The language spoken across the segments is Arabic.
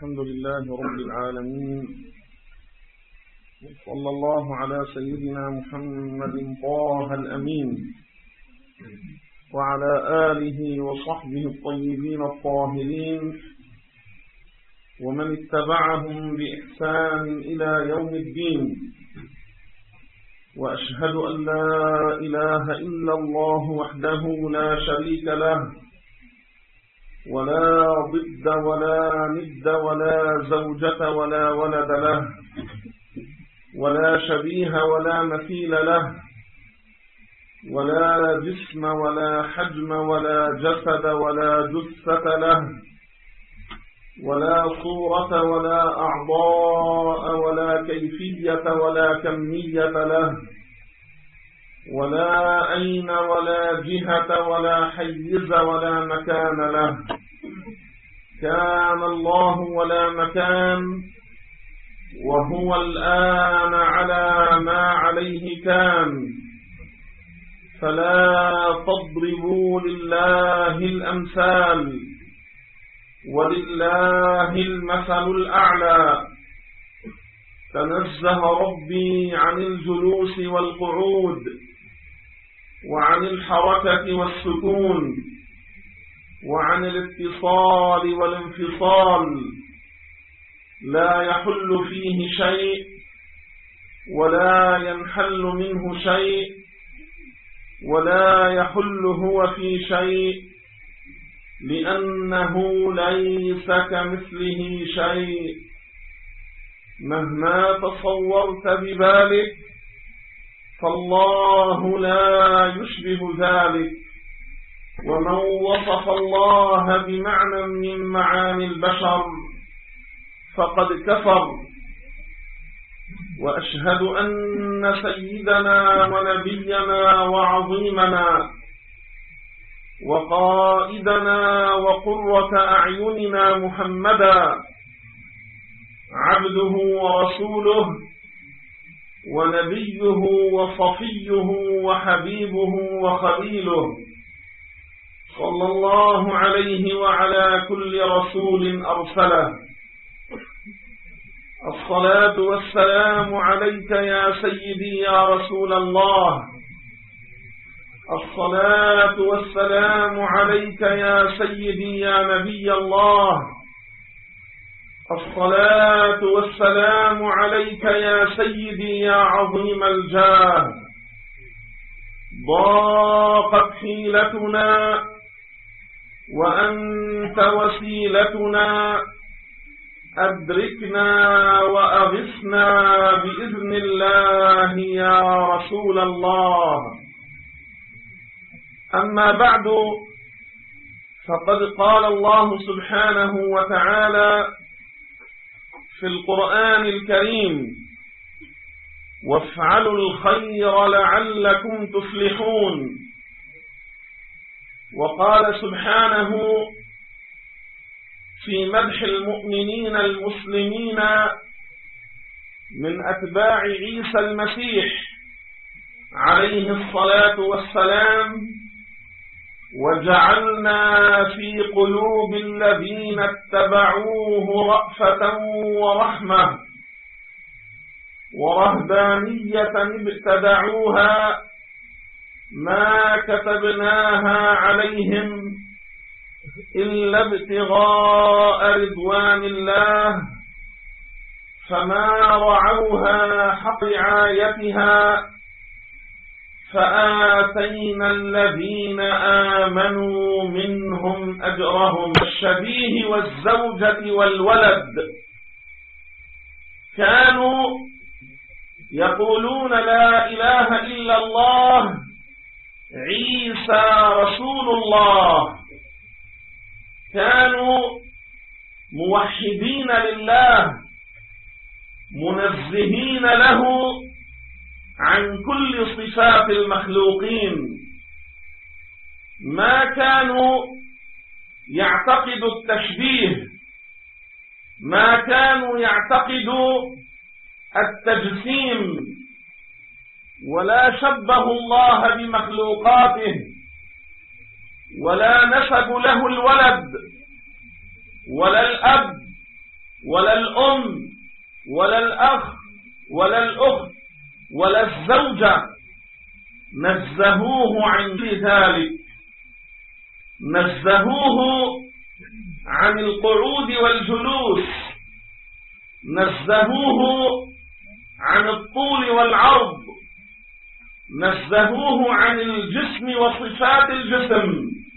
الحمد لله رب العالمين، صلى الله على سيدنا محمد طه الأمين وعلى آله وصحبه الطيبين الطاهرين ومن اتبعهم بإحسان إلى يوم الدين. وأشهد أن لا إله إلا الله وحده لا شريك له، ولا ضد ولا ند ولا زوجة ولا ولد له، ولا شبيه ولا مثيل له، ولا جسم ولا حجم ولا جسد ولا جثة له، ولا صورة ولا أعضاء ولا كيفية ولا كمية له، ولا أين ولا جهة ولا حيز ولا مكان له. كان الله ولا مكان، وهو الآن على ما عليه كان. فلا تضربوا لله الأمثال، ولله المثل الأعلى. تنزه ربي عن الجلوس والقعود، وعن الحركة والسكون، وعن الاتصال والانفصال. لا يحل فيه شيء ولا ينحل منه شيء، ولا يحل هو في شيء، لأنه ليس كمثله شيء. مهما تصورت ببالك فالله لا يشبه ذلك. ومن وصف الله بمعنى من معاني البشر فقد كفر. وأشهد أن سيدنا ونبينا وعظيمنا وقائدنا وقرة أعيننا محمدا عبده ورسوله ونبيه وصفيه وحبيبه وخليله، صلى الله عليه وعلى كل رسول أرسله. الصلاة والسلام عليك يا سيدي يا رسول الله. الصلاة والسلام عليك يا سيدي يا نبي الله. الصلاة والسلام عليك يا سيدي يا عظيم الجاه. ضاقت حيلتنا وأنت وسيلتنا، أدركنا وأغثنا بإذن الله يا رسول الله. أما بعد، فقد قال الله سبحانه وتعالى في القرآن الكريم: وافعلوا الخير لعلكم تفلحون. وقال سبحانه في مدح المؤمنين المسلمين من أتباع عيسى المسيح عليه الصلاة والسلام: وجعلنا في قلوب الذين اتبعوه رأفة ورحمة ورهبانية ابتدعوها ما كتبناها عليهم إلا ابتغاء رضوان الله، فما رعوها حق رعايتها، فآتينا الذين آمنوا منهم أجرهم. الشبيه والزوجة والولد كانوا يقولون لا إله إلا الله، عيسى رسول الله. كانوا موحدين لله، منزهين له عن كل صفات المخلوقين. ما كانوا يعتقدوا التشبيه، ما كانوا يعتقدوا التجسيم، ولا شبهوا الله بمخلوقاته، ولا نسبوا له الولد ولا الأب ولا الأم ولا الأخ ولا الأخت ولا الزوجة، نزهوه عن ذلك، نزهوه عن القعود والجلوس، نزهوه عن الطول والعرض، نزهوه عن الجسم وصفات الجسم،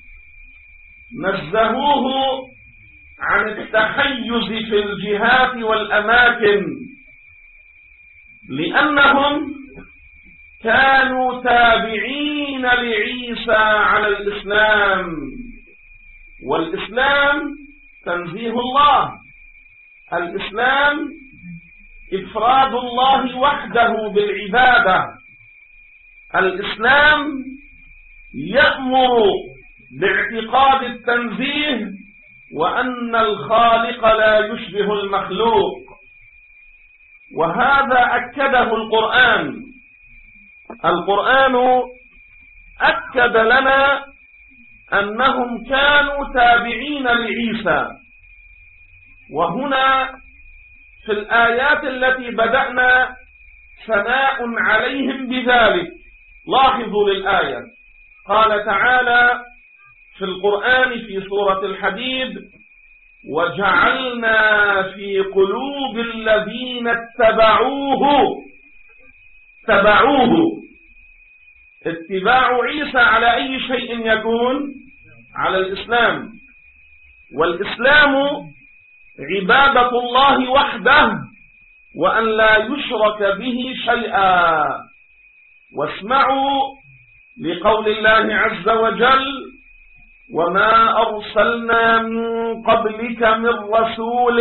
نزهوه عن التحيز في الجهات والأماكن، لأنهم كانوا تابعين لعيسى على الإسلام، والإسلام تنزيه الله، الإسلام إفراد الله وحده بالعبادة، الإسلام يأمر باعتقاد التنزيه وأن الخالق لا يشبه المخلوق، وهذا أكده القرآن. القرآن أكد لنا أنهم كانوا تابعين لعيسى، وهنا في الآيات التي بدأنا ثناء عليهم بذلك. لاحظوا للآية، قال تعالى في القرآن في سورة الحديد: وجعلنا في قلوب الذين اتبعوه. اتباع عيسى على أي شيء يكون؟ على الإسلام، والإسلام عبادة الله وحده وأن لا يشرك به شيئا. واسمعوا لقول الله عز وجل: وما أرسلنا من قبلك من رسول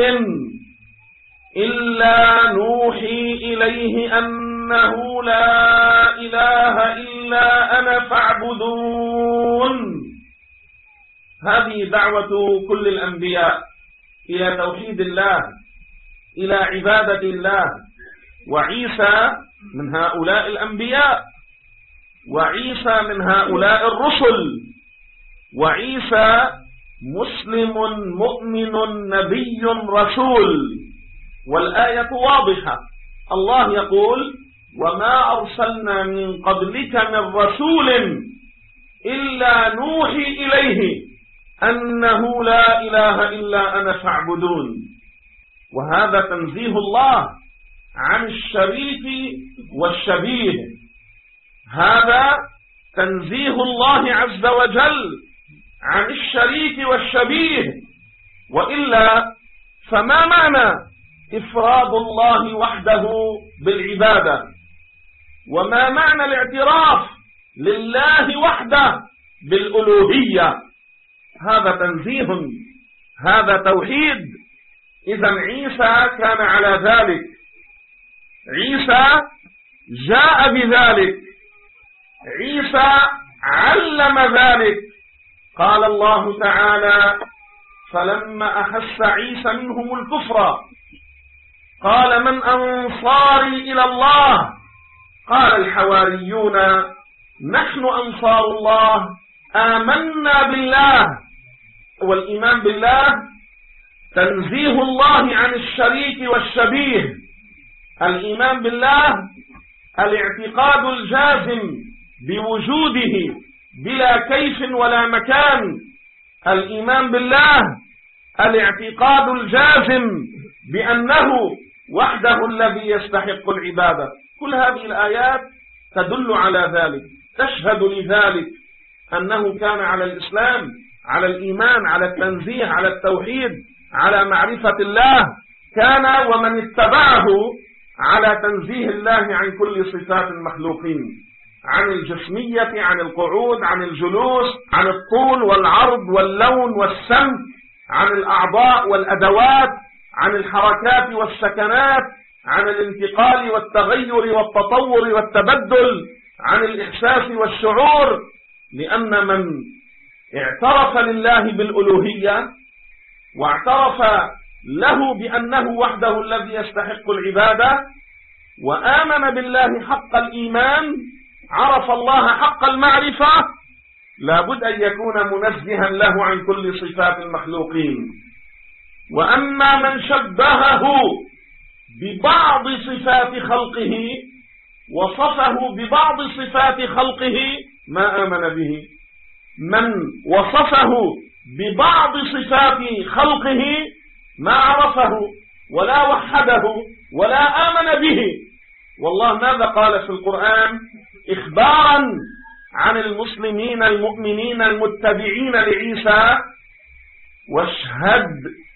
إلا نوحي إليه أنه لا إله إلا أنا فاعبدون. هذه دعوة كل الأنبياء إلى توحيد الله، إلى عبادة الله، وعيسى من هؤلاء الأنبياء، وعيسى من هؤلاء الرسل، وعيسى مسلم مؤمن نبي رسول. والآية واضحة، الله يقول: وما أرسلنا من قبلك من رسول إلا نوحي إليه أنه لا إله إلا أنا فاعبدون. وهذا تنزيه الله عن الشريك والشبيه، هذا تنزيه الله عز وجل عن الشريك والشبيه، وإلا فما معنى إفراد الله وحده بالعبادة؟ وما معنى الاعتراف لله وحده بالألوهية؟ هذا تنزيه، هذا توحيد. إذا عيسى كان على ذلك، عيسى جاء بذلك، عيسى علم ذلك. قال الله تعالى: فلما أحس عيسى منهم الكفر قال من أنصاري إلى الله؟ قال الحواريون نحن أنصار الله آمنا بالله. والإيمان بالله تنزيه الله عن الشريك والشبيه. الإيمان بالله الاعتقاد الجازم بوجوده بلا كيف ولا مكان. الإيمان بالله الاعتقاد الجازم بأنه وحده الذي يستحق العبادة. كل هذه الآيات تدل على ذلك، تشهد لذلك أنه كان على الإسلام، على الإيمان، على التنزيه، على التوحيد، على معرفة الله. كان ومن اتبعه على تنزيه الله عن كل صفات المخلوقين، عن الجسمية، عن القعود، عن الجلوس، عن الطول والعرض واللون والسمت، عن الأعضاء والأدوات، عن الحركات والسكنات، عن الانتقال والتغير والتطور والتبدل، عن الإحساس والشعور. لأن من اعترف لله بالألوهية واعترف له بأنه وحده الذي يستحق العبادة وآمن بالله حق الإيمان، عرف الله حق المعرفة، لابد أن يكون منزها له عن كل صفات المخلوقين. وأما من شبهه ببعض صفات خلقه وصفه ببعض صفات خلقه ما آمن به. من وصفه ببعض صفات خلقه ما عرفه ولا وحده ولا آمن به. والله ماذا قال في القرآن إخبارا عن المسلمين المؤمنين المتبعين لعيسى؟ واشهد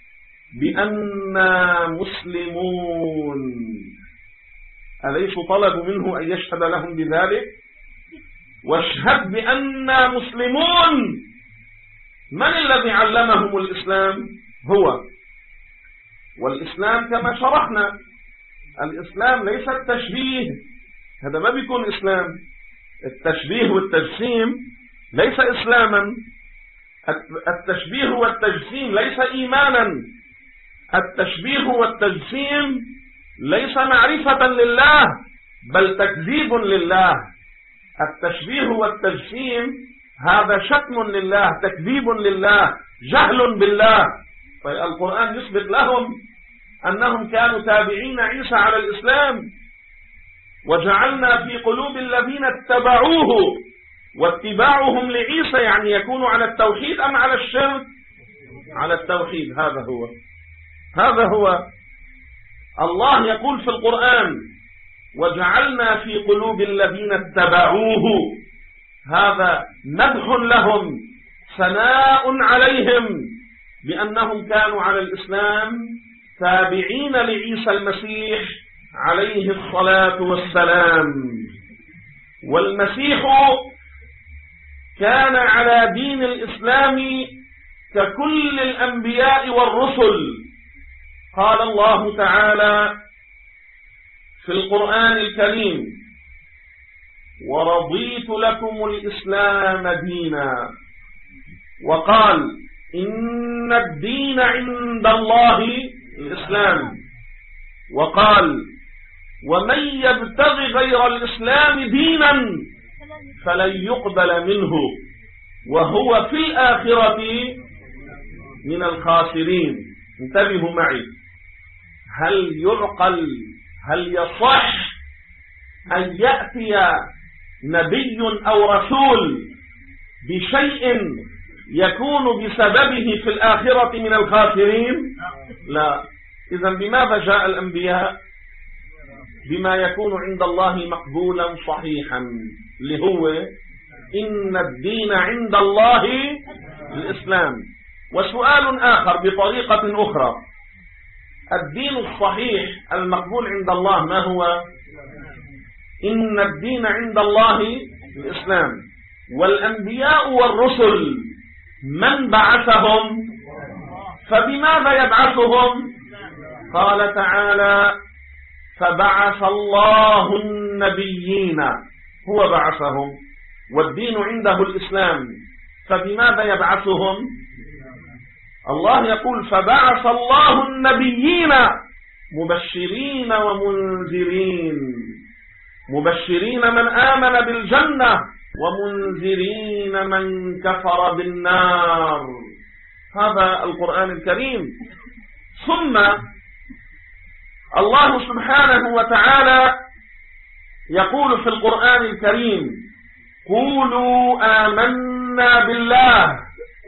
بأننا مسلمون. أليس طلبوا منه أن يشهد لهم بذلك؟ واشهد بأننا مسلمون. من الذي علمهم الإسلام؟ هو. والإسلام كما شرحنا الإسلام ليس التشبيه، هذا ما بيكون إسلام. التشبيه والتجسيم ليس إسلاما. التشبيه والتجسيم ليس إيمانا. التشبيه والتجسيم ليس معرفة لله بل تكذيب لله. التشبيه والتجسيم هذا شتم لله، تكذيب لله، جهل بالله. فالقرآن يثبت لهم أنهم كانوا تابعين عيسى على الإسلام. وجعلنا في قلوب الذين اتبعوه، واتباعهم لعيسى يعني يكونوا على التوحيد أم على الشرك؟ على التوحيد. هذا هو الله يقول في القرآن وجعلنا في قلوب الذين اتبعوه. هذا مدح لهم، ثناء عليهم بأنهم كانوا على الإسلام تابعين لعيسى المسيح عليه الصلاة والسلام. والمسيح كان على دين الإسلام ككل الأنبياء والرسل. قال الله تعالى في القرآن الكريم ورضيت لكم الإسلام دينا. وقال إن الدين عند الله الإسلام. وقال ومن يبتغي غير الإسلام دينا فلن يقبل منه وهو في الآخرة من الخاسرين. انتبهوا معي، هل يعقل، هل يصح أن يأتي نبي أو رسول بشيء يكون بسببه في الآخرة من الخاسرين؟ لا. إذن بماذا جاء الأنبياء؟ بما يكون عند الله مقبولا صحيحا، اللي هو إن الدين عند الله الإسلام. وسؤال آخر بطريقة أخرى، الدين الصحيح المقبول عند الله ما هو؟ إن الدين عند الله الإسلام. والأنبياء والرسل من بعثهم؟ فبماذا يبعثهم؟ قال تعالى فبعث الله النبيين، هو بعثهم، والدين عنده الإسلام، فبماذا يبعثهم؟ الله يقول فبعث الله النبيين مبشرين ومنذرين. مبشرين من آمن بالجنة ومنذرين من كفر بالنار. هذا القرآن الكريم. ثم الله سبحانه وتعالى يقول في القرآن الكريم قولوا آمنا بالله،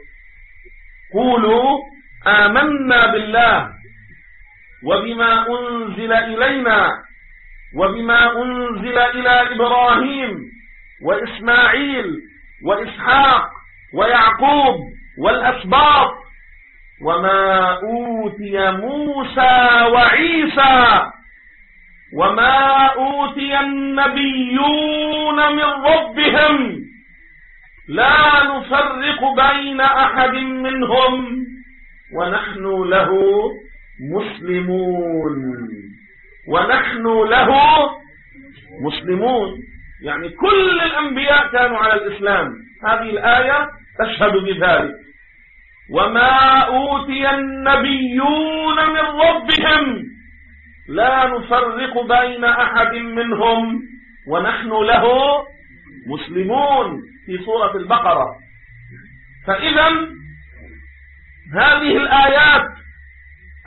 قولوا آمنا بالله وبما أنزل إلينا وبما أنزل إلى إبراهيم وإسماعيل وإسحاق ويعقوب والأسباط وما أوتي موسى وعيسى وما أوتي النبيون من ربهم لا نفرق بين أحد منهم ونحن له مسلمون. ونحن له مسلمون، يعني كل الأنبياء كانوا على الإسلام. هذه الآية تشهد بذلك. وما أوتي النبيون من ربهم لا نفرق بين أحد منهم ونحن له مسلمون في سورة البقرة. فإذا هذه الآيات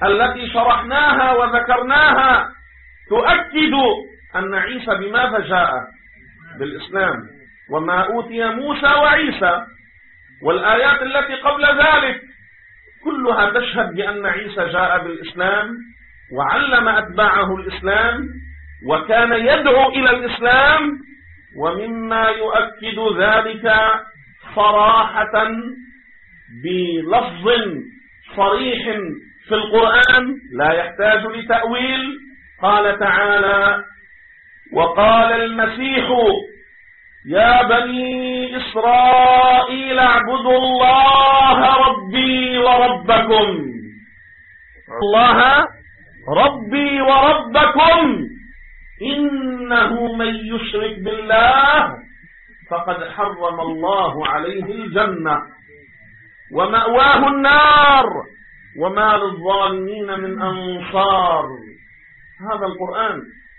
التي شرحناها وذكرناها تؤكد أن عيسى بماذا جاء؟ بالإسلام. وما أوتي موسى وعيسى، والآيات التي قبل ذلك كلها تشهد بأن عيسى جاء بالإسلام وعلم أتباعه الإسلام وكان يدعو إلى الإسلام. ومما يؤكد ذلك صراحة بلفظ صريح في القرآن لا يحتاج لتأويل، قال تعالى: وقال المسيح يا بني إسرائيل اعبدوا الله ربي وربكم، الله ربي وربكم، إنه من يشرك بالله فقد حرم الله عليه الجنة ومأواه النار وما للظالمين من أنصار. هذا القرآن.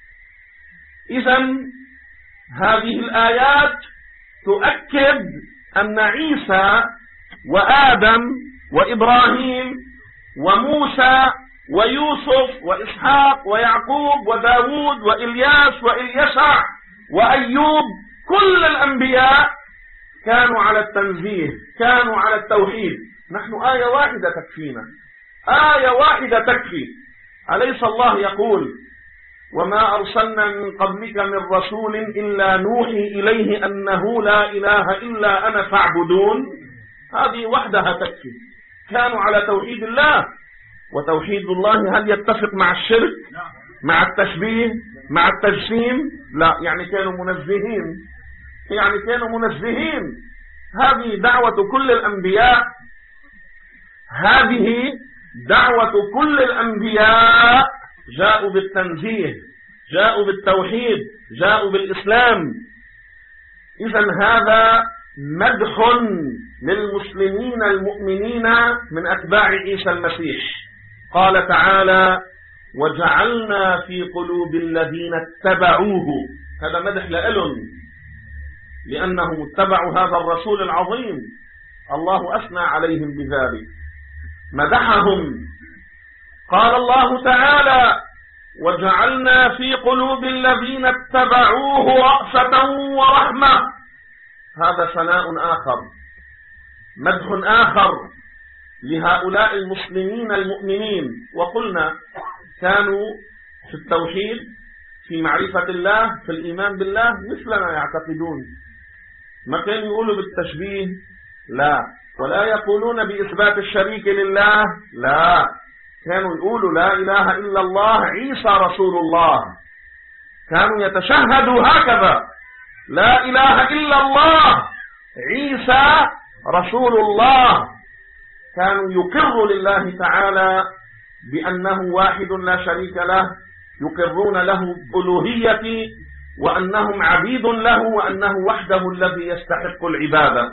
إذن هذه الآيات تؤكد أن عيسى وآدم وإبراهيم وموسى ويوسف وإسحاق ويعقوب وداود وإلياس وإليسع وأيوب، كل الأنبياء كانوا على التنزيه، كانوا على التوحيد. نحن آية واحدة تكفينا، آية واحدة تكفي. أليس الله يقول: وما أرسلنا من قبلك من رسول إلا نوحي إليه أنه لا إله إلا أنا فاعبدون؟ هذه وحدها تكفي. كانوا على توحيد الله. وتوحيد الله هل يتفق مع الشرك، مع التشبيه، مع التجسيم؟ لا، يعني كانوا منزهين، يعني كانوا منزهين. هذه دعوة كل الأنبياء، هذه دعوة كل الأنبياء. جاءوا بالتنزيه، جاءوا بالتوحيد، جاءوا بالإسلام. إذن هذا مدح للمسلمين المؤمنين من أتباع عيسى المسيح. قال تعالى: وجعلنا في قلوب الذين اتبعوه. هذا مدح لهم لأنهم اتبعوا هذا الرسول العظيم، الله أثنى عليهم بذلك، مدحهم. قال الله تعالى: وجعلنا في قلوب الذين اتبعوه رأفة ورحمة. هذا ثناء آخر، مدح آخر لهؤلاء المسلمين المؤمنين. وقلنا كانوا في التوحيد، في معرفة الله، في الإيمان بالله مثلنا يعتقدون. ما كانوا يقولوا بالتشبيه، لا، ولا يقولون بإثبات الشريك لله، لا، كانوا يقولوا لا إله إلا الله، عيسى رسول الله. كانوا يتشهدوا هكذا: لا إله إلا الله، عيسى رسول الله. كانوا يقروا لله تعالى بأنه واحد لا شريك له، يقرون له بألوهية، وأنهم عبيد له، وأنه وحده الذي يستحق العبادة.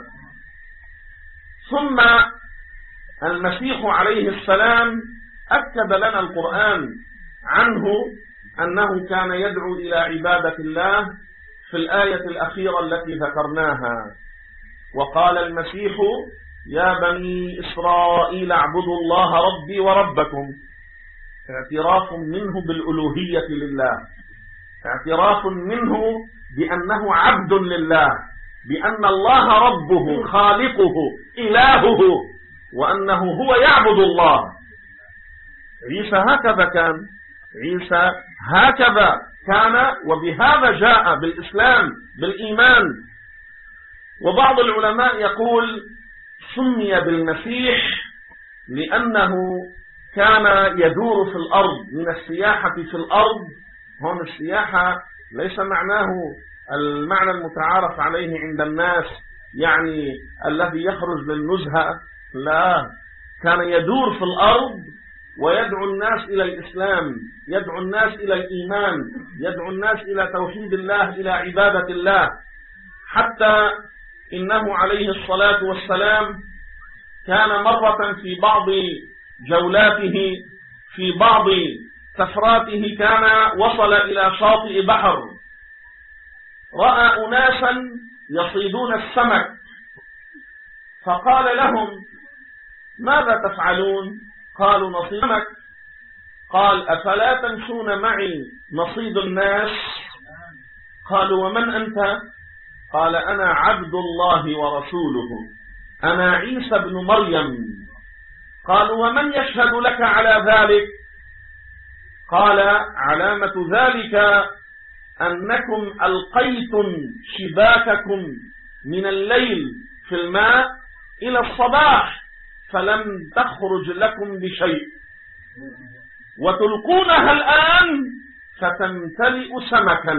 ثم المسيح عليه السلام أكد لنا القرآن عنه أنه كان يدعو إلى عبادة الله في الآية الأخيرة التي ذكرناها: وقال المسيح يا بني إسرائيل اعبدوا الله ربي وربكم. اعتراف منه بالألوهية لله، اعتراف منه بأنه عبد لله، بأن الله ربه خالقه إلهه، وأنه هو يعبد الله. عيسى هكذا كان، عيسى هكذا كان، وبهذا جاء بالإسلام، بالإيمان. وبعض العلماء يقول سمي بالمسيح لأنه كان يدور في الأرض، من السياحة في الأرض. هون السياحة ليس معناه المعنى المتعارف عليه عند الناس، يعني الذي يخرج للنزهة، لا، كان يدور في الأرض ويدعو الناس إلى الإسلام، يدعو الناس إلى الإيمان، يدعو الناس إلى توحيد الله، إلى عبادة الله. حتى إنه عليه الصلاة والسلام كان مرة في بعض جولاته، في بعض سفراته، كان وصل إلى شاطئ بحر، رأى أناسا يصيدون السمك، فقال لهم ماذا تفعلون؟ قالوا نصيد السمك. قال أفلا تمشون معي نصيد الناس؟ قالوا ومن أنت؟ قال أنا عبد الله ورسوله، أنا عيسى بن مريم. قالوا ومن يشهد لك على ذلك؟ قال علامة ذلك أنكم ألقيتم شباككم من الليل في الماء إلى الصباح فلم تخرج لكم بشيء، وتلقونها الآن فتمتلئ سمكا.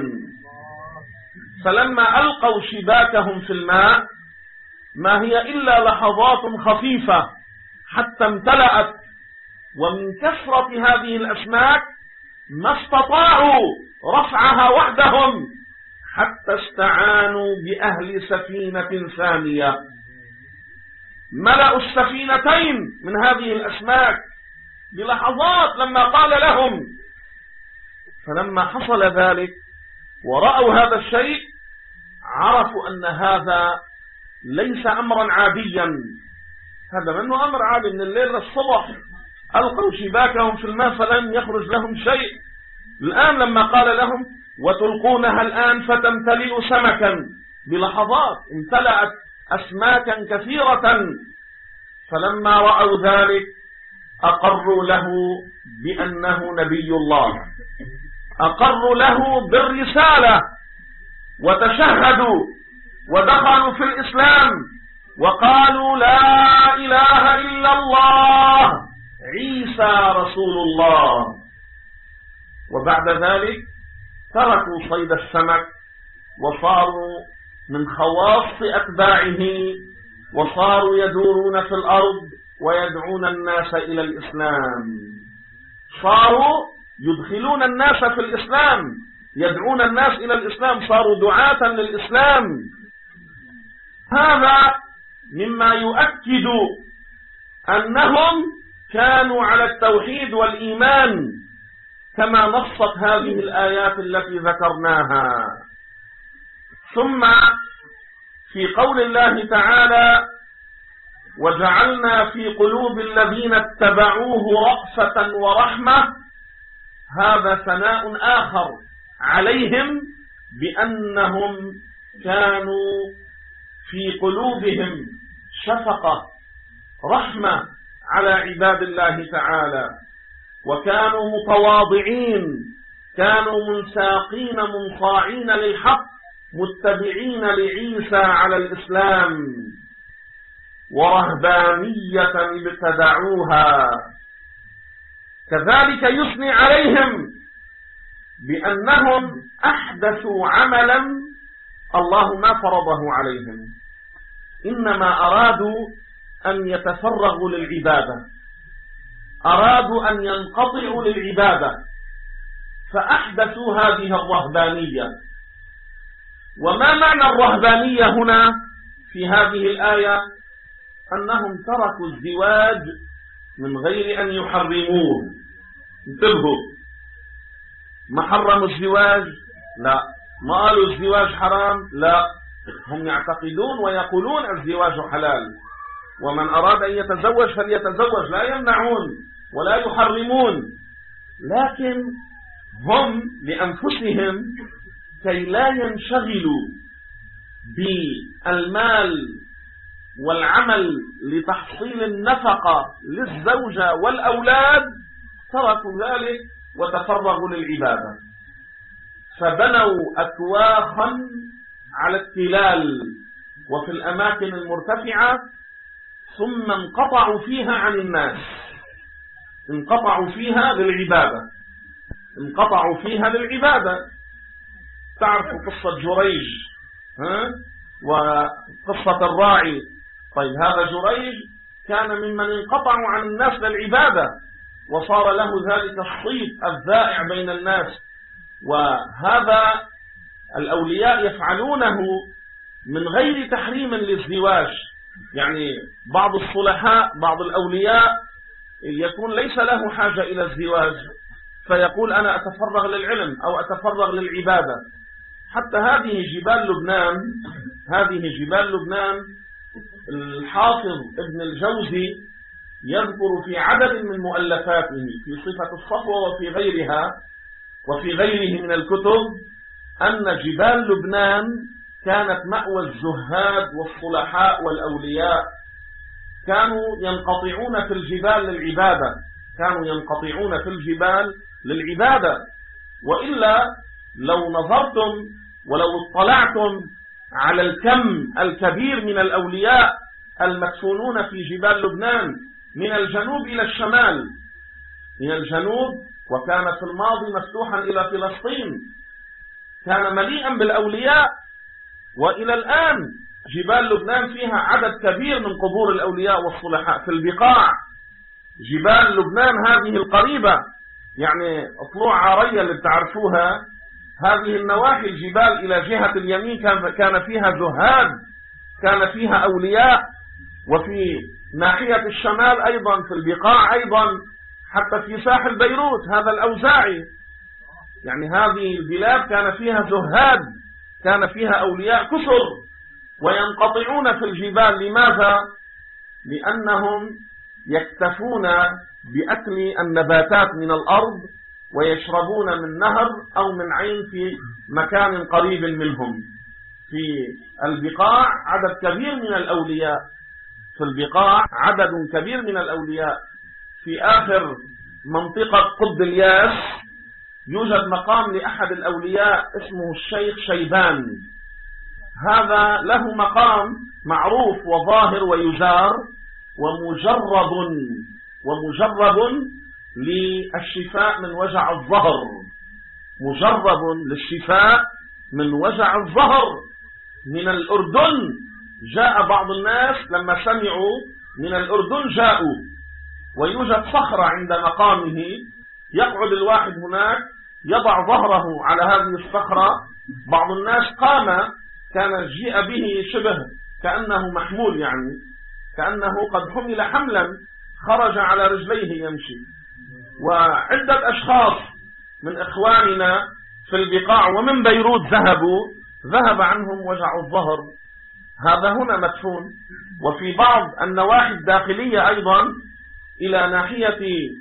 فلما ألقوا شباكهم في الماء ما هي إلا لحظات خفيفة حتى امتلأت، ومن كثرة هذه الأسماك ما استطاعوا رفعها وحدهم حتى استعانوا بأهل سفينة ثانية، ملأوا السفينتين من هذه الأسماك بلحظات لما قال لهم. فلما حصل ذلك ورأوا هذا الشيء عرفوا أن هذا ليس أمرا عاديا، هذا منه أمر عادي، من الليل للصبح ألقوا شباكهم في الماء فلم يخرج لهم شيء. الآن لما قال لهم وتلقونها الآن فتمتلئ سمكا، بلحظات امتلأت أسماكا كثيرة. فلما رأوا ذلك أقروا له بأنه نبي الله، أقروا له بالرسالة وتشهدوا ودخلوا في الإسلام وقالوا لا إله إلا الله عيسى رسول الله. وبعد ذلك تركوا صيد السمك وصاروا من خواص أتباعه، وصاروا يدورون في الأرض ويدعون الناس إلى الإسلام، صاروا يدخلون الناس في الإسلام، يدعون الناس إلى الإسلام، صاروا دعاة للإسلام. هذا مما يؤكد أنهم كانوا على التوحيد والإيمان كما نصت هذه الآيات التي ذكرناها. ثم في قول الله تعالى وجعلنا في قلوب الذين اتبعوه رأفة ورحمة، هذا ثناء آخر عليهم بأنهم كانوا في قلوبهم شفقة رحمة على عباد الله تعالى، وكانوا متواضعين، كانوا منساقين منصاعين للحق متبعين لعيسى على الإسلام. ورهبانية ابتدعوها، كذلك يثني عليهم بأنهم أحدثوا عملا الله ما فرضه عليهم، إنما أرادوا أن يتفرغوا للعبادة، أرادوا أن ينقطعوا للعبادة، فأحدثوا هذه الرهبانية. وما معنى الرهبانية هنا في هذه الآية؟ أنهم تركوا الزواج من غير أن يحرموه. انتبهوا، ما حرموا الزواج، لا، ما قالوا الزواج حرام، لا، هم يعتقدون ويقولون الزواج حلال، ومن أراد أن يتزوج فليتزوج، لا يمنعون ولا يحرمون، لكن هم لأنفسهم كي لا ينشغلوا بالمال والعمل لتحصيل النفقة للزوجة والأولاد تركوا ذلك وتفرغوا للعبادة، فبنوا أكواخا على التلال وفي الأماكن المرتفعة، ثم انقطعوا فيها عن الناس، انقطعوا فيها للعبادة، انقطعوا فيها للعبادة. تعرفوا قصة جريج وقصة الراعي. طيب هذا جريج كان ممن انقطعوا عن الناس للعبادة، وصار له ذلك الصيت الذائع بين الناس، وهذا الأولياء يفعلونه من غير تحريم للزواج. يعني بعض الصلحاء، بعض الأولياء يكون ليس له حاجة إلى الزواج، فيقول أنا أتفرغ للعلم أو أتفرغ للعبادة. حتى هذه جبال لبنان الحافظ ابن الجوزي يذكر في عدد من مؤلفاته في صفة الصفوة وفي غيرها وفي غيره من الكتب أن جبال لبنان كانت مأوى الزهاد والصلحاء والأولياء. كانوا ينقطعون في الجبال للعبادة، كانوا ينقطعون في الجبال للعبادة. وإلا لو نظرتم ولو اطلعتم على الكم الكبير من الأولياء المدفونون في جبال لبنان من الجنوب إلى الشمال، من الجنوب، وكان في الماضي مفتوحا إلى فلسطين، كان مليئا بالأولياء. وإلى الآن جبال لبنان فيها عدد كبير من قبور الأولياء والصلحاء في البقاع. جبال لبنان هذه القريبة، يعني اطلوع عارية اللي بتعرفوها، هذه النواحي الجبال إلى جهة اليمين كان فيها زهاد، كان فيها أولياء. وفي ناحية الشمال أيضا في البقاع أيضا، حتى في ساحل بيروت هذا الأوزاعي، يعني هذه البلاد كان فيها زهاد، كان فيها أولياء كثر وينقطعون في الجبال. لماذا؟ لأنهم يكتفون بأكل النباتات من الأرض ويشربون من نهر أو من عين في مكان قريب منهم. في البقاع عدد كبير من الأولياء، في البقاع عدد كبير من الأولياء. في آخر منطقة قطب الياس يوجد مقام لأحد الأولياء اسمه الشيخ شيبان. هذا له مقام معروف وظاهر ويزار ومجرب للشفاء من وجع الظهر، مجرب للشفاء من وجع الظهر. من الأردن جاء بعض الناس لما سمعوا، من الأردن جاءوا، ويوجد صخرة عند مقامه، يقعد الواحد هناك يضع ظهره على هذه الصخرة. بعض الناس قام، كان جيء به شبه كأنه محمول، يعني كأنه قد حمل حملا، خرج على رجليه يمشي. وعدة أشخاص من إخواننا في البقاع ومن بيروت ذهب عنهم وجع الظهر. هذا هنا مدفون. وفي بعض النواحي الداخلية أيضا إلى ناحية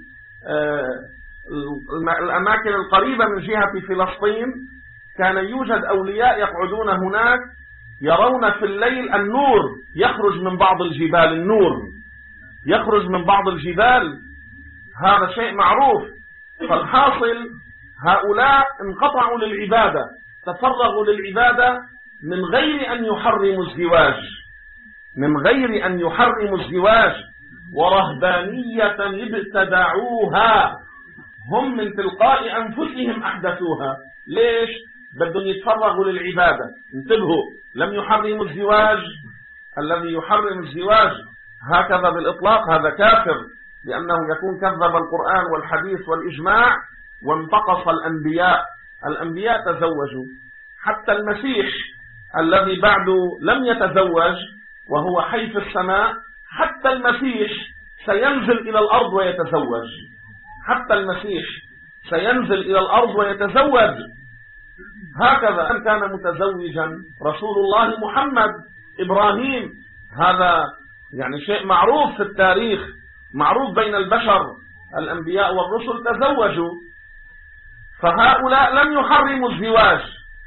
الأماكن القريبة من جهة فلسطين كان يوجد أولياء يقعدون هناك، يرون في الليل النور يخرج من بعض الجبال، النور يخرج من بعض الجبال، هذا شيء معروف. فالحاصل هؤلاء انقطعوا للعبادة، تفرغوا للعبادة من غير أن يحرموا الزواج، من غير أن يحرموا الزواج. ورهبانية ابتدعوها، هم من تلقاء أنفسهم أحدثوها. ليش؟ بدهم يتفرغوا للعبادة. انتبهوا، لم يحرموا الزواج. الذي يحرم الزواج هكذا بالإطلاق هذا كافر، لأنه يكون كذب القرآن والحديث والإجماع وانتقص الأنبياء. الأنبياء تزوجوا، حتى المسيح الذي بعده لم يتزوج وهو حي في السماء، حتى المسيح سينزل إلى الأرض ويتزوج، حتى المسيح سينزل إلى الأرض ويتزوج. هكذا أن كان متزوجا رسول الله محمد إبراهيم، هذا يعني شيء معروف في التاريخ، معروف بين البشر، الأنبياء والرسل تزوجوا. فهؤلاء لم يحرموا الزواج،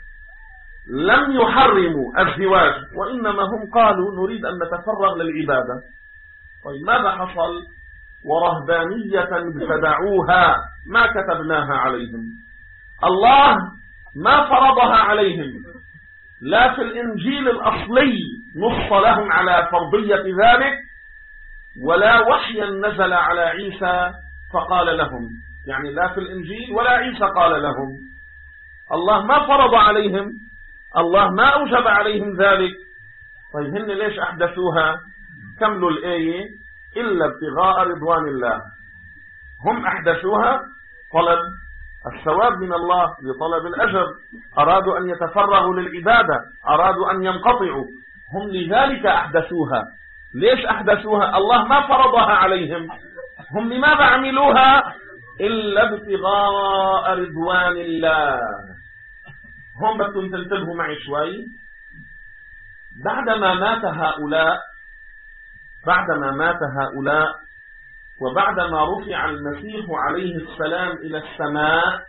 لم يحرموا الزواج، وإنما هم قالوا نريد أن نتفرغ للعبادة. طيب ماذا حصل؟ ورهبانية ابتدعوها ما كتبناها عليهم. الله ما فرضها عليهم، لا في الإنجيل الأصلي نص لهم على فرضية ذلك، ولا وحيا نزل على عيسى فقال لهم، يعني لا في الإنجيل ولا عيسى قال لهم. الله ما فرض عليهم، الله ما أوجب عليهم ذلك. طيب هن ليش أحدثوها؟ كملوا الآية: إلا ابتغاء رضوان الله. هم أحدثوها طلب الثواب من الله، لطلب الأجر، أرادوا أن يتفرغوا للعبادة، أرادوا أن ينقطعوا، هم لذلك أحدثوها. ليش أحدثوها؟ الله ما فرضها عليهم، هم لماذا عملوها؟ إلا ابتغاء رضوان الله. هم بدكم تنتبهوا معي شوي. بعدما مات هؤلاء وبعدما رفع المسيح عليه السلام إلى السماء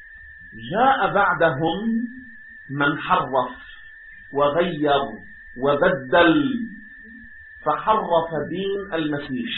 جاء بعدهم من حرف وغير وبدل فحرف دين المسيح.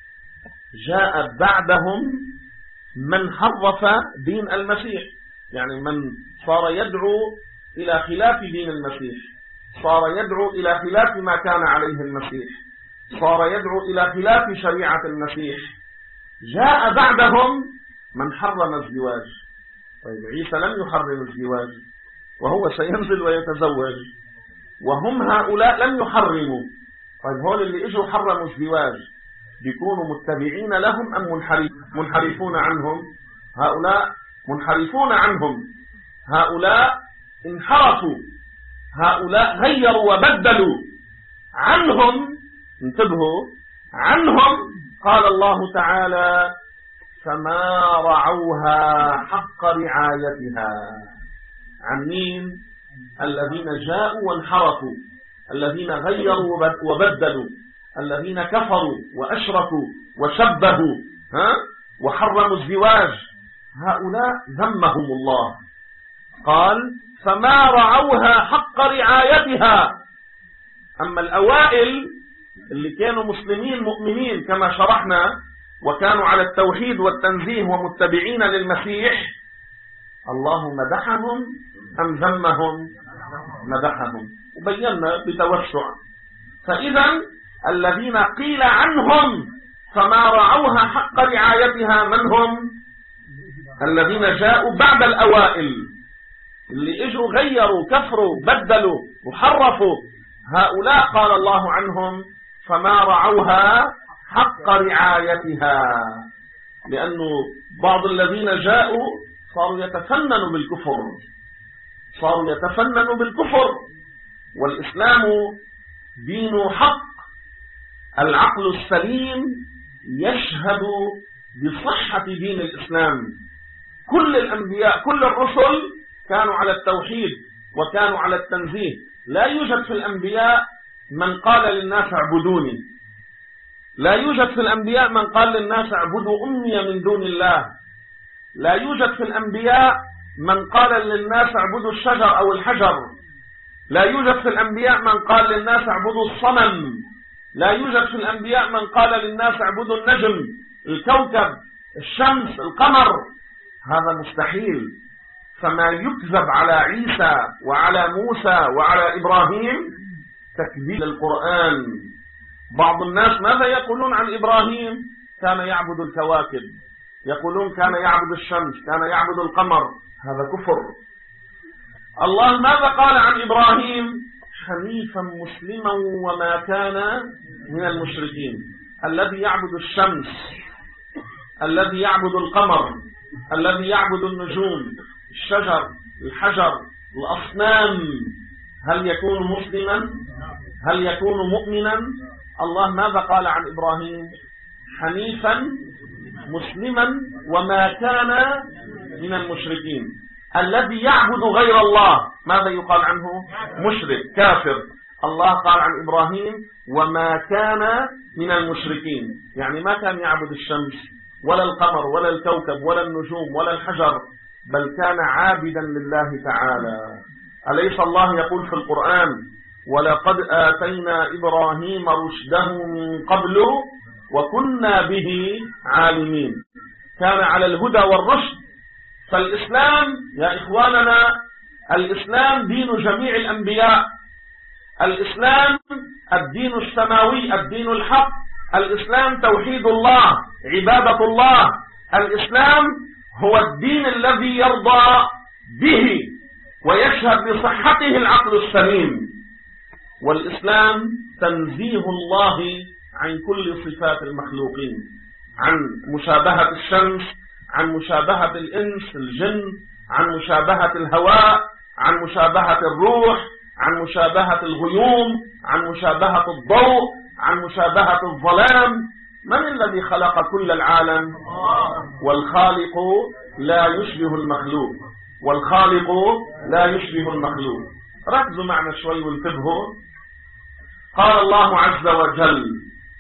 جاء بعدهم من حرف دين المسيح، يعني من صار يدعو إلى خلاف دين المسيح، صار يدعو إلى خلاف ما كان عليه المسيح، صار يدعو إلى خلاف شريعة المسيح. جاء بعدهم من حرم الزواج. طيب عيسى لم يحرم الزواج وهو سينزل ويتزوج، وهم هؤلاء لم يحرموا. طيب هول اللي اجوا حرموا الزواج بيكونوا متبعين لهم أم منحرفون عنهم؟ هؤلاء منحرفون عنهم، هؤلاء انحرفوا، هؤلاء غيروا وبدلوا. عنهم انتبهوا، عنهم قال الله تعالى فما رعوها حق رعايتها. عن مين؟ الذين جاءوا وانحرفوا، الذين غيروا وبدلوا، الذين كفروا وأشركوا وشبهوا وحرموا الزواج. هؤلاء ذمهم الله، قال فما رعوها حق رعايتها. أما الأوائل اللي كانوا مسلمين مؤمنين كما شرحنا وكانوا على التوحيد والتنزيه ومتبعين للمسيح، الله مدحهم أم ذمهم؟ مدحهم، وبينا بتوسع. فإذا الذين قيل عنهم فما رعوها حق رعايتها من هم؟ الذين جاءوا بعد الأوائل، اللي اجوا غيروا كفروا بدلوا وحرفوا. هؤلاء قال الله عنهم فما رعوها حق رعايتها، لأنه بعض الذين جاءوا صاروا يتفننوا بالكفر، صاروا يتفننوا بالكفر. والإسلام دين حق، العقل السليم يشهد بصحة دين الإسلام. كل الأنبياء كل الرسل كانوا على التوحيد وكانوا على التنزيه. لا يوجد في الأنبياء من قال للناس اعبدوني، لا يوجد في الأنبياء من قال للناس اعبدوا أمي من دون الله، لا يوجد في الأنبياء من قال للناس اعبدوا الشجر أو الحجر، لا يوجد في الأنبياء من قال للناس اعبدوا الصنم، لا يوجد في الأنبياء من قال للناس اعبدوا النجم الكوكب الشمس القمر. هذا مستحيل. فما يكذب على عيسى وعلى موسى وعلى إبراهيم تكذيب القرآن. بعض الناس ماذا يقولون عن إبراهيم؟ كان يعبد الكواكب، يقولون كان يعبد الشمس، كان يعبد القمر. هذا كفر. الله ماذا قال عن إبراهيم؟ حنيفا مسلما وما كان من المشركين. الذي يعبد الشمس، الذي يعبد القمر، الذي يعبد النجوم الشجر الحجر الأصنام، هل يكون مسلما؟ هل يكون مؤمنا؟ الله ماذا قال عن إبراهيم؟ حنيفا مسلما وما كان من المشركين. الذي يعبد غير الله ماذا يقال عنه؟ مشرك كافر. الله قال عن إبراهيم وما كان من المشركين، يعني ما كان يعبد الشمس ولا القمر ولا الكوكب ولا النجوم ولا الحجر، بل كان عابدا لله تعالى. أليس الله يقول في القرآن ولقد آتينا إبراهيم رشده من قبل وكنا به عالمين؟ كان على الهدى والرشد. فالإسلام يا إخواننا، الإسلام دين جميع الأنبياء، الإسلام الدين السماوي، الدين الحق، الإسلام توحيد الله، عبادة الله. الإسلام هو الدين الذي يرضى به ويشهد بصحته العقل السليم. والإسلام تنزيه الله عن كل صفات المخلوقين، عن مشابهة الشمس، عن مشابهة الإنس الجن، عن مشابهة الهواء، عن مشابهة الروح، عن مشابهة الغيوم، عن مشابهة الضوء، عن مشابهة الظلام. من الذي خلق كل العالم؟ والخالق لا يشبه المخلوق، والخالق لا يشبه المخلوق. ركزوا معنا شوي وانتبهوا. قال الله عز وجل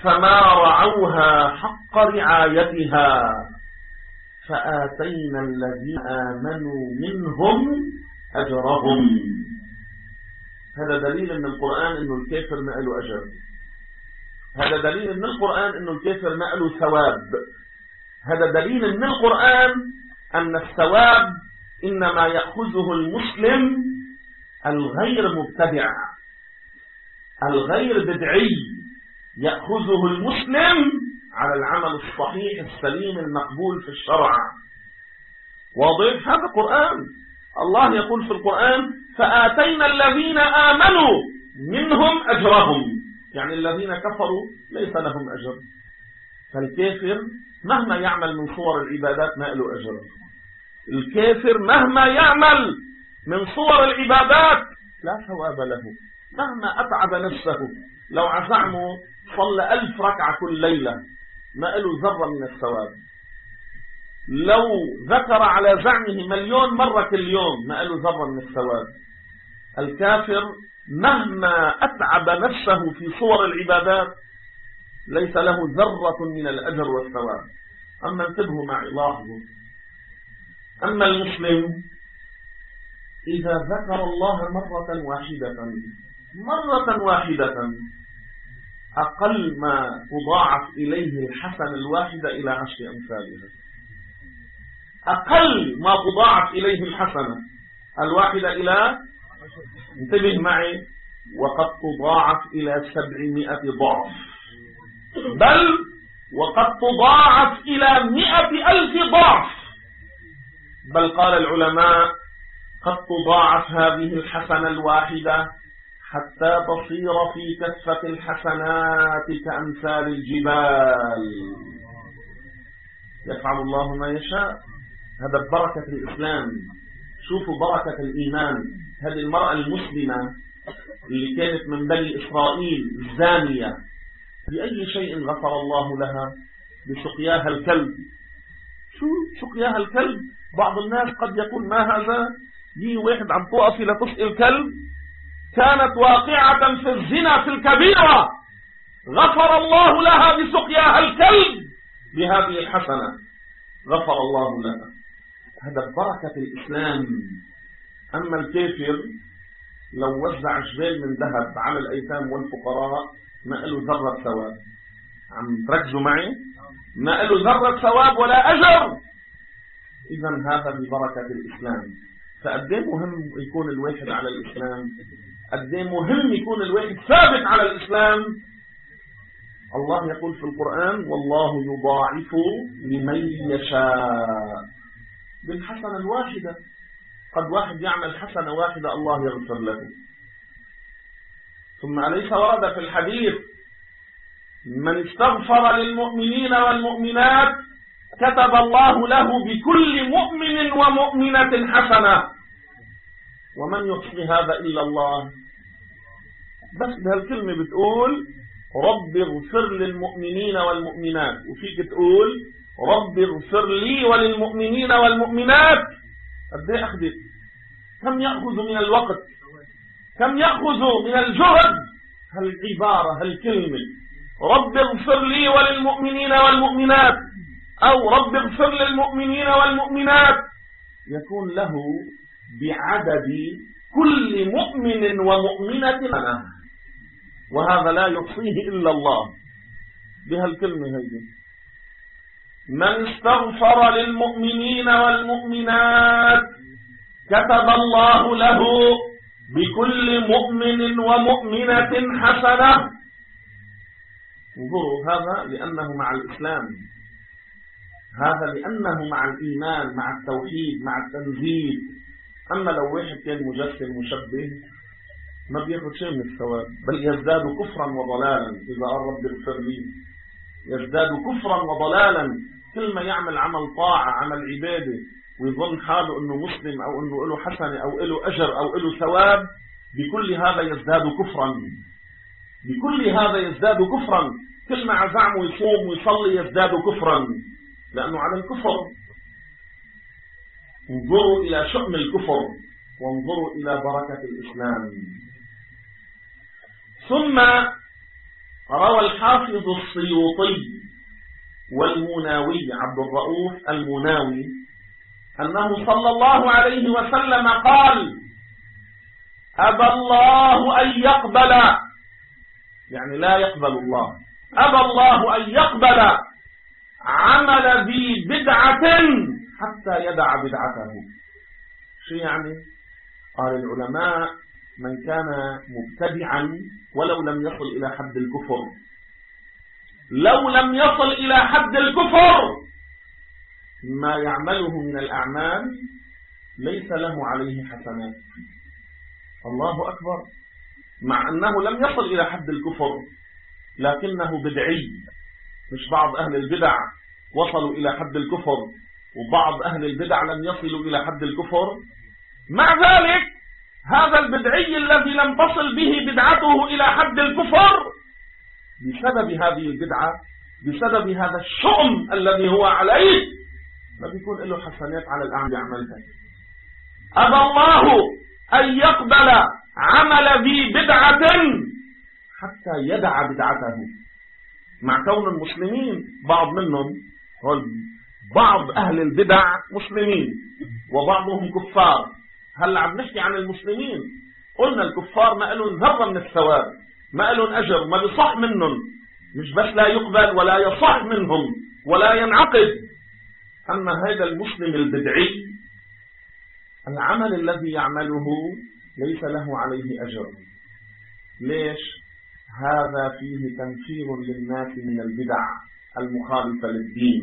فما رعوها حق رعايتها فآتينا الذين آمنوا منهم أجرهم. هذا دليل من القرآن إنه الكافر ما له أجر. هذا دليل من القرآن إنه الكافر ما له ثواب. هذا دليل من القرآن أن الثواب إنما يأخذه المسلم الغير مبتدع الغير بدعي، يأخذه المسلم على العمل الصحيح السليم المقبول في الشرع. واضح؟ هذا قرآن. الله يقول في القرآن فآتينا الذين آمنوا منهم أجرهم، يعني الذين كفروا ليس لهم أجر. فالكافر مهما يعمل من صور العبادات ما له أجر. الكافر مهما يعمل من صور العبادات لا ثواب له، مهما أتعب نفسه. لو عزعمه صلى 1000 ركعة كل ليلة ما له ذرة من الثواب. لو ذكر على زعمه 1,000,000 مرة كل يوم ما له ذرة من الثواب. الكافر مهما أتعب نفسه في صور العبادات ليس له ذرة من الأجر والثواب. أما انتبهوا معي، لاحظوا، أما المسلم إذا ذكر الله مرة واحدة أقل ما تضاعف إليه الحسنة الواحدة إلى 10 أمثالها. أقل ما تضاعف إليه الحسنة الواحدة إلى، انتبه معي، وقد تضاعف إلى 700 ضعف، بل وقد تضاعف إلى 100,000 ضعف. بل قال العلماء قد تضاعف هذه الحسنة الواحدة حتى تصير في كفة الحسنات كأمثال الجبال. يفعل الله ما يشاء. هذا بركة الإسلام. شوفوا بركة الإيمان. هذه المرأة المسلمة اللي كانت من بني إسرائيل الزانية، بأي شيء غفر الله لها؟ بسقياها الكلب. شو سقياها الكلب؟ بعض الناس قد يقول ما هذا، يجي واحد عم توقفي لتسقي الكلب. كانت واقعة في الزنا في الكبيرة، غفر الله لها بسقياها الكلب بهذه الحسنة، غفر الله لها. هذا بركة الإسلام. أما الكافر لو وزع جبال من ذهب على الأيتام والفقراء ما له ذرة ثواب. عم تركزوا معي؟ ما له ذرة ثواب ولا أجر. إذن هذا ببركة الإسلام. فقديه مهم يكون الواحد على الإسلام، قديه مهم يكون الواحد ثابت على الإسلام. الله يقول في القرآن والله يضاعف لمن يشاء بالحسنة الواحدة. قد واحد يعمل حسنة واحدة الله يغفر له. ثم أليس ورد في الحديث من استغفر للمؤمنين والمؤمنات كتب الله له بكل مؤمن ومؤمنة حسنة، ومن يحصي هذا إلا الله. بس بهالكلمة بتقول رب اغفر للمؤمنين والمؤمنات، وفيك تقول رب اغفر لي وللمؤمنين والمؤمنات. قد ايه أخذت؟ كم يأخذ من الوقت؟ كم يأخذ من الجهد؟ هالعبارة هالكلمة رب اغفر لي وللمؤمنين والمؤمنات أو رب اغفر للمؤمنين والمؤمنات يكون له بعدد كل مؤمن ومؤمنة، وهذا لا يحصيه إلا الله. بهالكلمة هذه من استغفر للمؤمنين والمؤمنات كتب الله له بكل مؤمن ومؤمنة حسنة. انظروا، هذا لأنه مع الإسلام، هذا لأنه مع الإيمان، مع التوحيد، مع التنزيل. أما لو واحد كان مجسم مشبه ما بياخد شيء من الثواب، بل يزداد كفرا وضلالا. إذا قال رب اغفر لي يزداد كفرا وضلالا. كل ما يعمل عمل طاعة، عمل عبادة، ويظن حاله أنه مسلم أو أنه له حسنة أو له أجر أو له ثواب، بكل هذا يزداد كفرا، بكل هذا يزداد كفرا. كل ما عزعمه يصوم ويصلي يزداد كفرا، لأنه على الكفر. انظروا إلى شؤم الكفر وانظروا إلى بركة الإسلام. ثم روى الحافظ السيوطي والمناوي عبد الرؤوف المناوي أنه صلى الله عليه وسلم قال: أبى الله أن يقبل، يعني لا يقبل الله، أبى الله أن يقبل عمل ذي بدعة حتى يدع بدعته. شو يعني؟ قال العلماء: من كان مبتدعا ولو لم يصل إلى حد الكفر، لو لم يصل إلى حد الكفر، ما يعمله من الأعمال ليس له عليه حسنات. الله أكبر. مع أنه لم يصل إلى حد الكفر لكنه بدعي. مش بعض أهل البدع وصلوا إلى حد الكفر وبعض أهل البدع لم يصلوا إلى حد الكفر. مع ذلك هذا البدعي الذي لم تصل به بدعته إلى حد الكفر بسبب هذه البدعة، بسبب هذا الشؤم الذي هو عليه، ما بيكون له حسنات على الأعمال يعملها. أبى الله أن يقبل عمل ذي بدعة حتى يدع بدعته. مع كون المسلمين بعض منهم، بعض أهل البدع مسلمين وبعضهم كفار. هل عم نحكي عن المسلمين؟ قلنا الكفار ما لهم ذرة من الثواب، ما لهم أجر، ما بيصح منهم، مش بس لا يقبل ولا يصح منهم ولا ينعقد. أما هذا المسلم البدعي العمل الذي يعمله ليس له عليه أجر. ليش؟ هذا فيه تنفير للناس من البدع المخالفة للدين،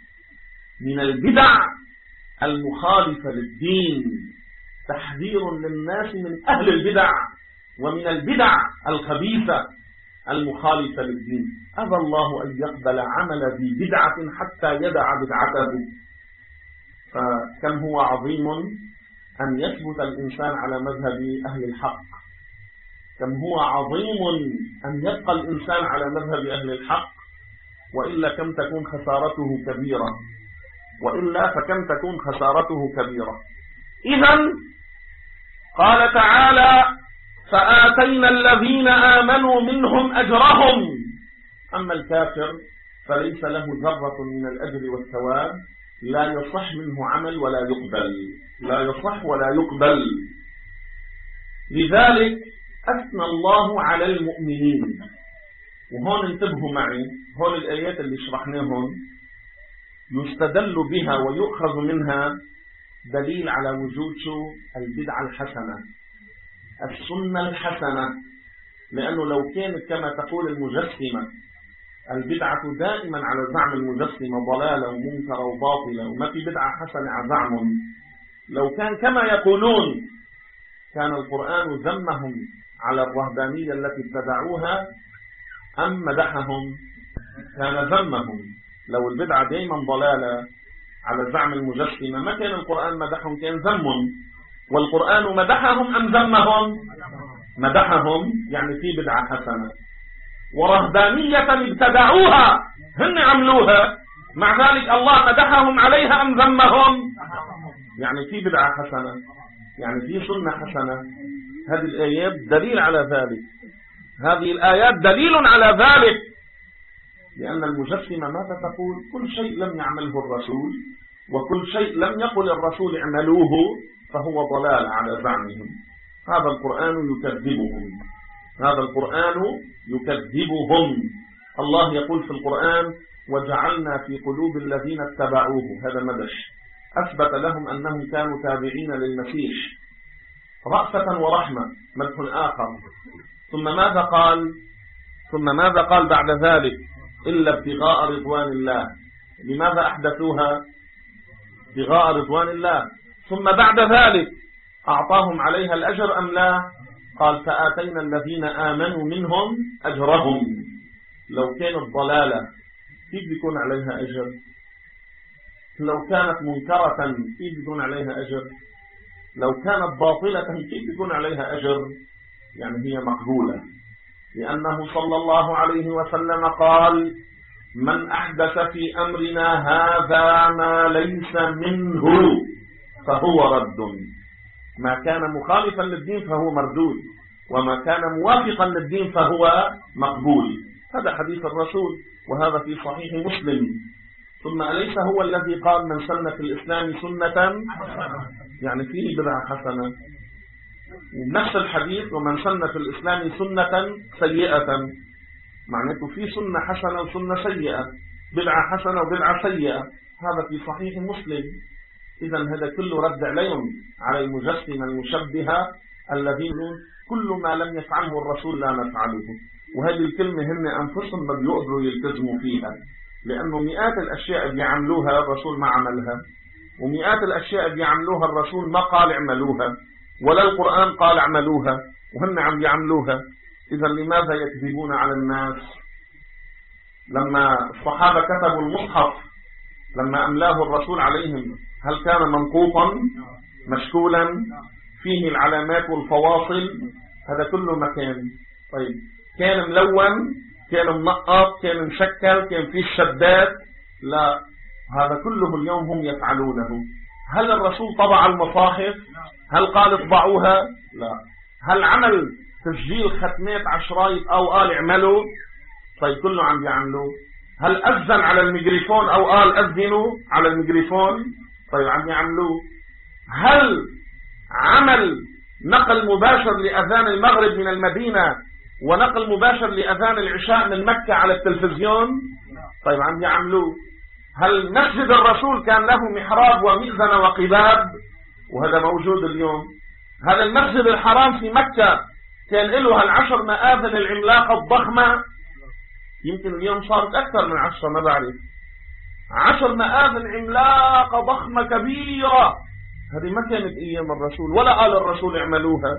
من البدع المخالفة للدين، تحذير للناس من أهل البدع ومن البدع الخبيثة المخالفة للدين. أبى الله أن يقبل عمل ذي بدعة حتى يدع بدعته. فكم هو عظيم أن يثبت الإنسان على مذهب أهل الحق، كم هو عظيم أن يبقى الإنسان على مذهب أهل الحق، وإلا كم تكون خسارته كبيرة، وإلا فكم تكون خسارته كبيرة. إذن قال تعالى: فآتينا الذين آمنوا منهم أجرهم. أما الكافر فليس له ذرة من الأجر والثواب، لا يصح منه عمل ولا يقبل، لا يصح ولا يقبل. لذلك أثنى الله على المؤمنين. وهون انتبهوا معي، هون الآيات اللي شرحناهم يستدل بها ويؤخذ منها دليل على وجود البدعة الحسنة، السنة الحسنة. لأنه لو كانت كما تقول المجسمة البدعة دائما على زعم المجسمة ضلالة ومنكرة وباطلة وما في بدعة حسنة على زعمهم، لو كان كما يقولون كان القرآن ذمهم على الرهبانية التي ابتدعوها أم مدحهم؟ كان ذمهم. لو البدعة دائما ضلالة على زعم المجسمة ما كان القرآن مدحهم، كان ذمهم. والقرآن مدحهم أم ذمهم؟ مدحهم، يعني في بدعة حسنة. ورهبانية ابتدعوها هن عملوها، مع ذلك الله مدحهم عليها أم ذمهم؟ يعني في بدعة حسنة، يعني في سنة حسنة. هذه الآيات دليل على ذلك، هذه الآيات دليل على ذلك. لأن المجسمة ماذا تقول؟ كل شيء لم يعمله الرسول وكل شيء لم يقل الرسول اعملوه فهو ضلال على زعمهم. هذا القرآن يكذبهم، هذا القرآن يكذبهم. الله يقول في القرآن: وجعلنا في قلوب الذين اتبعوه، هذا مدح، أثبت لهم أنهم كانوا تابعين للمسيح رأفة ورحمة، مدح آخر. ثم ماذا قال؟ ثم ماذا قال بعد ذلك؟ إلا ابتغاء رضوان الله. لماذا أحدثوها؟ ابتغاء رضوان الله. ثم بعد ذلك أعطاهم عليها الأجر أم لا؟ قال: فآتينا الذين آمنوا منهم أجرهم. لو كانت ضلالة كيف بيكون عليها أجر؟ لو كانت منكرة كيف بيكون عليها أجر؟ لو كانت باطلة كيف بيكون عليها أجر؟ يعني هي مقبولة، لأنه صلى الله عليه وسلم قال: من أحدث في أمرنا هذا ما ليس منه فهو رد. ما كان مخالفا للدين فهو مردود، وما كان موافقا للدين فهو مقبول. هذا حديث الرسول، وهذا في صحيح مسلم. ثم أليس هو الذي قال من سن في الإسلام سنة يعني فيه بدعة حسنة؟ نفس الحديث ومن سن في الإسلام سنة سيئة، معناته في سنة حسنة وسنة سيئة، بدعة حسنة وبدعة سيئة. هذا في صحيح مسلم. إذا هذا كله رد عليهم على المجسمة المشبهة الذين كل ما لم يفعله الرسول لا نفعله. وهذه الكلمة هم أنفسهم ما بيقدروا يلتزموا فيها، لأنه مئات الأشياء بيعملوها الرسول ما عملها، ومئات الأشياء بيعملوها الرسول ما قال اعملوها، ولا القرآن قال اعملوها، وهم عم بيعملوها. إذا لماذا يكذبون على الناس؟ لما الصحابة كتبوا المصحف لما أملاه الرسول عليهم هل كان منقوطا مشكولا فيه العلامات والفواصل؟ هذا كله مكان. طيب كان ملون، كان منقط، كان مشكل، كان فيه شدات؟ لا، هذا كله اليوم هم يفعلونه. هل الرسول طبع المصاحف؟ هل قال اطبعوها؟ لا. هل عمل تسجيل ختمات عشرايط أو قال اعملوا؟ طيب كله عم يعملوا. هل أذن على الميكروفون أو قال أذنوا على الميكروفون؟ طيب عم يعملوا. هل عمل نقل مباشر لأذان المغرب من المدينة ونقل مباشر لأذان العشاء من مكة على التلفزيون؟ طيب عم يعملوا. هل مسجد الرسول كان له محراب ومئذنة وقباب؟ وهذا موجود اليوم. هل المسجد الحرام في مكة كان له العشر مآذن العملاقة الضخمة؟ يمكن اليوم صارت أكثر من 10، ما بعرف. 10 مآذن عملاقة ضخمة كبيرة، هذه ما كانت أيام الرسول ولا قال الرسول اعملوها.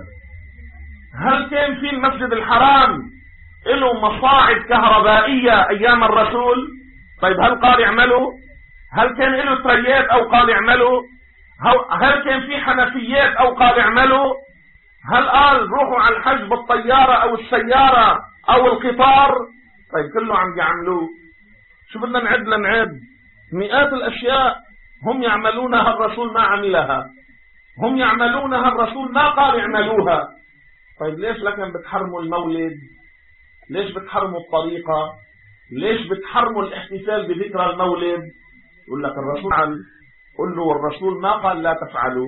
هل كان في المسجد الحرام له مصاعد كهربائية أيام الرسول؟ طيب هل قال اعملوا؟ هل كان له تريات أو قال اعملوا؟ هل كان في حنفيات أو قال اعملوا؟ هل قال روحوا على الحج بالطيارة أو السيارة أو القطار؟ طيب كله عم يعملوه. شو بدنا نعد لنعد؟ مئات الأشياء هم يعملونها الرسول ما عملها، هم يعملونها الرسول ما قال اعملوها. طيب ليش لكن بتحرموا المولد؟ ليش بتحرموا الطريقة؟ ليش بتحرموا الاحتفال بذكرى المولد؟ يقول لك الرسول قال. قل له والرسول ما قال لا تفعلوا.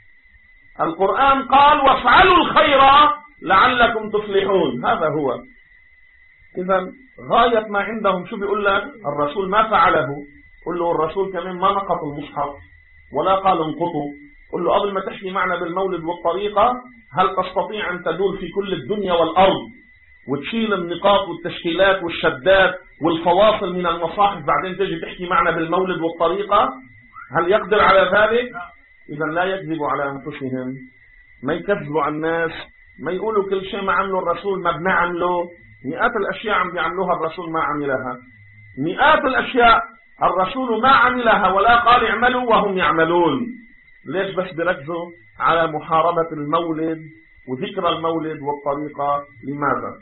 القرآن قال وافعلوا الخير لعلكم تفلحون. هذا هو. إذا غاية ما عندهم شو بيقول لك؟ الرسول ما فعله. قل له الرسول كمان ما نقط المصحف ولا قال انقطوا. قل له قبل ما تحكي معنا بالمولد والطريقة هل تستطيع أن تدور في كل الدنيا والأرض وتشيل النقاط والتشكيلات والشدات والفواصل من المصاحف بعدين تجي تحكي معنا بالمولد والطريقة؟ هل يقدر على ذلك؟ إذا لا يكذبوا على أنفسهم، ما يكذبوا على الناس، ما يقولوا كل شيء ما عمله الرسول ما بنعمله. مئات الأشياء عم بيعملوها الرسول ما عملها، مئات الأشياء الرسول ما عملها ولا قال اعملوا وهم يعملون. ليش بس بركزوا على محاربة المولد وذكر المولد والطريقة؟ لماذا؟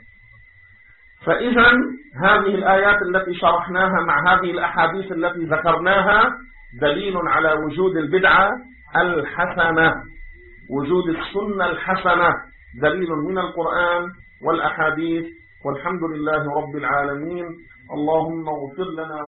فإذا هذه الآيات التي شرحناها مع هذه الأحاديث التي ذكرناها دليل على وجود البدعة الحسنة، وجود السنة الحسنة، دليل من القرآن والأحاديث. والحمد لله رب العالمين. اللهم اغفر لنا